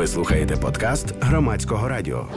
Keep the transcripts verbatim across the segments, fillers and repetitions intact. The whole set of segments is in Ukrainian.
Ви слухаєте подкаст Громадського радіо.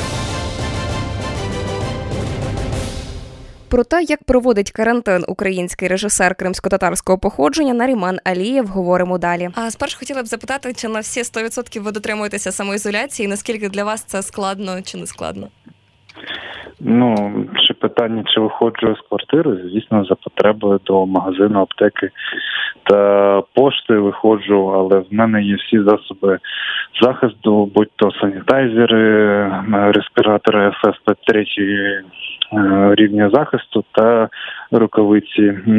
Про те, як проводить карантин український режисер кримськотатарського походження Наріман Алієв, говоримо далі. А спершу хотіла б запитати, чи на всі сто відсотків ви дотримуєтеся самоізоляції, наскільки для вас це складно чи не складно? Ну, чи питання, чи виходжу з квартири, звісно, за потребою до магазину, аптеки та пошти виходжу, але в мене є всі засоби захисту, будь-то санітайзери, респіратори еф еф пі три рівня захисту та рукавиці,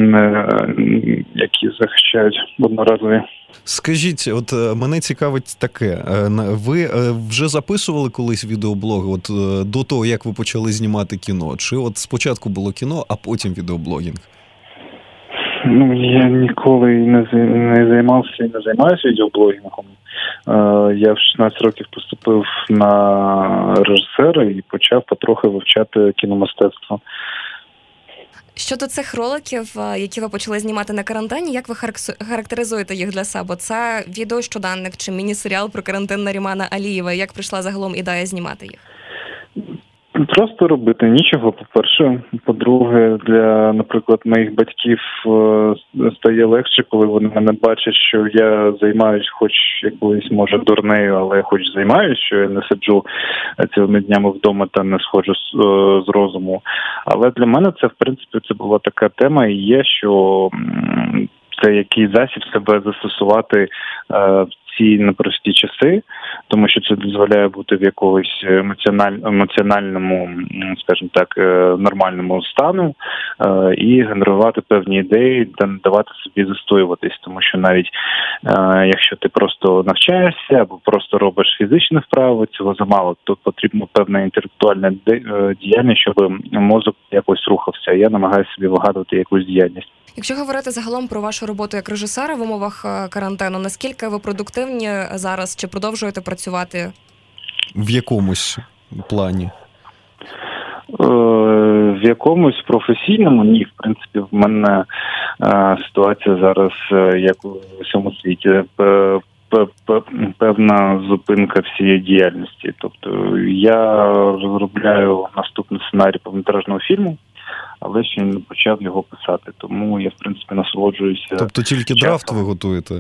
які захищають одноразові. Скажіть, от мене цікавить таке. Ви вже записували колись відеоблоги от до того, як ви почали знімати кіно? Чи от спочатку було кіно, а потім відеоблогінг? Ну, я ніколи не, не займався і не займаюся відеоблогінгом. Я в шістнадцять років поступив на режисера і почав потрохи вивчати кіномистецтво. Щодо цих роликів, які ви почали знімати на карантині, як ви характеризуєте їх для себе? Це відеощоденник чи міні-серіал про карантин Нарімана Алієва? Як прийшла загалом ідея знімати їх? Просто робити нічого, по-перше. По-друге, для, наприклад, моїх батьків стає легше, коли вони мене бачать, що я займаюсь хоч якоюсь, може, дурнею, але хоч займаюсь, що я не сиджу цілими днями вдома та не сходжу з, з розуму. Але для мене це, в принципі, це була така тема і є, що це який засіб себе застосувати в ці непрості часи, тому що це дозволяє бути в якомусь емоціональ... емоціональному, скажімо так, нормальному стану і генерувати певні ідеї та не давати собі застоюватись, тому що навіть якщо ти просто навчаєшся або просто робиш фізичні вправи, цього замало, то потрібна певна інтелектуальна діяльність, щоб мозок якось рухався. Я намагаюся собі вигадувати якусь діяльність. Якщо говорити загалом про вашу роботу як режисера в умовах карантину, наскільки ви продуктивні зараз, чи продовжуєте працювати? В якомусь плані? В якомусь професійному? Ні, в принципі, в мене ситуація зараз, як у всьому світі, певна зупинка всієї діяльності. Тобто я розробляю наступний сценарій повнометражного фільму, але ще не почав його писати, тому я, в принципі, насолоджуюся. Тобто тільки часом. Драфт ви готуєте?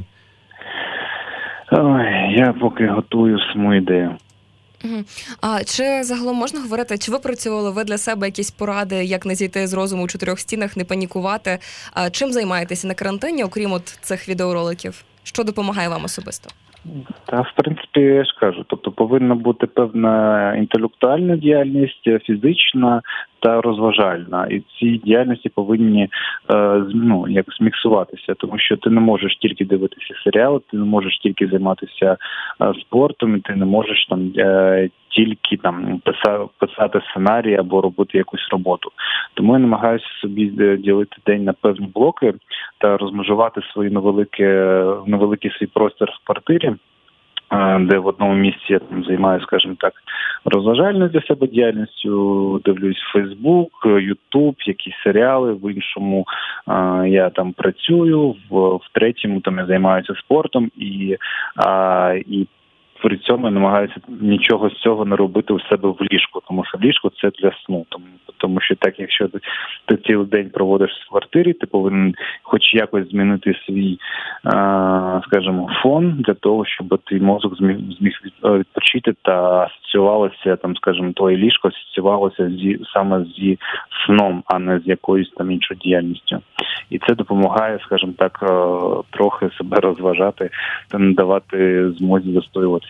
Ой, я поки готую саму ідею. Угу. А чи загалом можна говорити, чи випрацювали ви для себе якісь поради, як не зійти з розуму у чотирьох стінах, не панікувати? А чим займаєтеся на карантині, окрім от цих відеороликів? Що допомагає вам особисто? Та, в принципі, я ж кажу, тобто повинна бути певна інтелектуальна діяльність, фізична та розважальна. І ці діяльності повинні ну, якось міксуватися, тому що ти не можеш тільки дивитися серіали, ти не можеш тільки займатися спортом, і ти не можеш там тільки там писати сценарій або робити якусь роботу. Тому я намагаюся собі ділити день на певні блоки та розмежувати свої невеликі, невеликий свій простір в квартирі, де в одному місці я там займаюся, скажімо так, розважальною для себе діяльністю, дивлюсь Фейсбук, Ютуб, якісь серіали, в іншому а, я там працюю, в, в третьому там я займаюся спортом і, а, і при цьому я намагаюся нічого з цього не робити у себе в ліжку, тому що ліжко – це для сну. Тому, тому що так, якщо ти, ти цілий день проводиш в квартирі, ти повинен хоч якось змінити свій, а, скажімо, фон для того, щоб твій мозок зміг, зміг відпочити та асоціювалося, там, скажімо, твоє ліжко асоціювалося зі, саме зі сном, а не з якоюсь там іншою діяльністю. І це допомагає, скажімо так, трохи себе розважати та не давати змозі застоюватися.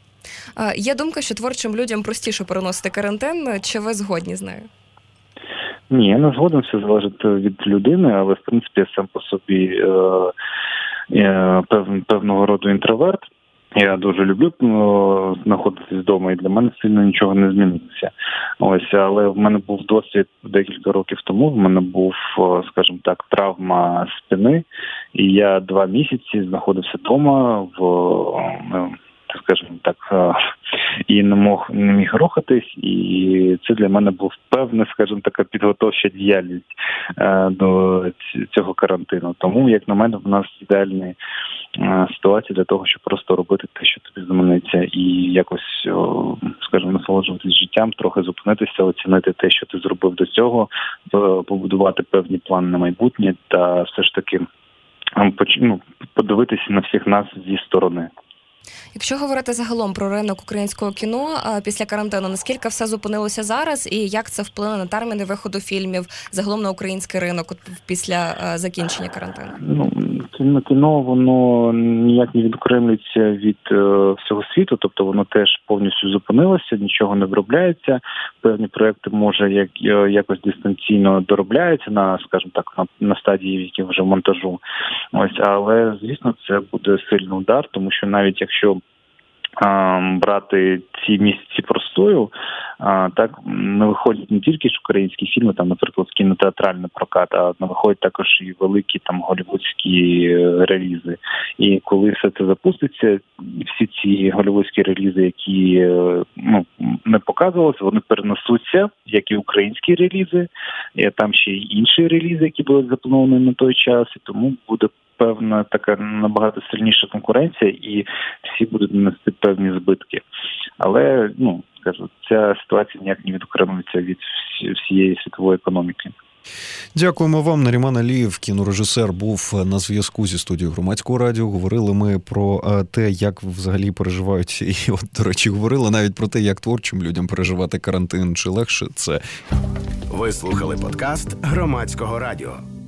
Є думка, що творчим людям простіше переносити карантин. Чи ви згодні з нею? Ні, я не згоден, все залежить від людини, але, в принципі, я сам по собі е, е, пев, певного роду інтроверт. Я дуже люблю ну, знаходитись вдома, і для мене сильно нічого не змінилося. Ось, але в мене був досвід декілька років тому. В мене був, скажімо так, травма спини, і я два місяці знаходився вдома в, скажімо так, і не мог не міг рухатись, і це для мене був певна, скажімо, така підготовча діяльність до цього карантину. Тому, як на мене, в нас ідеальна ситуація для того, щоб просто робити те, що тобі заманеться, і якось, скажімо, насолоджуватись життям, трохи зупинитися, оцінити те, що ти зробив до цього, побудувати певні плани на майбутнє та все ж таки ну, подивитися на всіх нас зі сторони. Якщо говорити загалом про ринок українського кіно після карантину, наскільки все зупинилося зараз і як це вплине на терміни виходу фільмів, загалом на український ринок після закінчення карантину? Ну, кіно, воно ніяк не відокремлюється від е, всього світу, тобто воно теж повністю зупинилося, нічого не виробляється, певні проекти, може, як, е, якось дистанційно доробляються на, скажімо так, на, на стадії, які вже монтажу. Ось, але, звісно, це буде сильний удар, тому що навіть якщо брати ці місяці простою, так не виходять не тільки ж українські фільми, там, наприклад, кінотеатральний прокат, а не виходять також і великі там голлівудські релізи. І коли все це запуститься, всі ці голлівудські релізи, які ну, не показувалися, вони перенесуться, як і українські релізи, і там ще й інші релізи, які були заплановані на той час, і тому буде певна така набагато сильніша конкуренція, і всі будуть нести певні збитки. Але, ну, кажу, ця ситуація ніяк не відокремлюється від всієї світової економіки. Дякуємо вам. Наріман Алієв, кінорежисер, був на зв'язку зі студією Громадського радіо. Говорили ми про те, як взагалі переживають, і от, до речі, говорили навіть про те, як творчим людям переживати карантин, чи легше це. Ви слухали подкаст Громадського радіо.